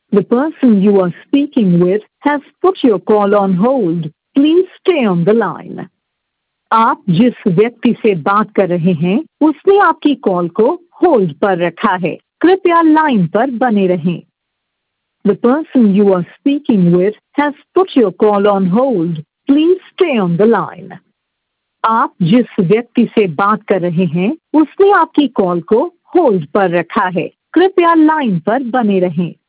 The person you are speaking with has put your call on hold. Please stay on the line. आप जिस व्यक्ति से बात कर रहे हैं उसने आपकी कॉल को होल्ड पर रखा है। कृपया लाइन पर बने रहें। The person you are speaking with has put your call on hold. Please stay on the line. आप जिस व्यक्ति से बात कर रहे हैं उसने आपकी कॉल को होल्ड पर रखा है। कृपया लाइन पर बने रहें।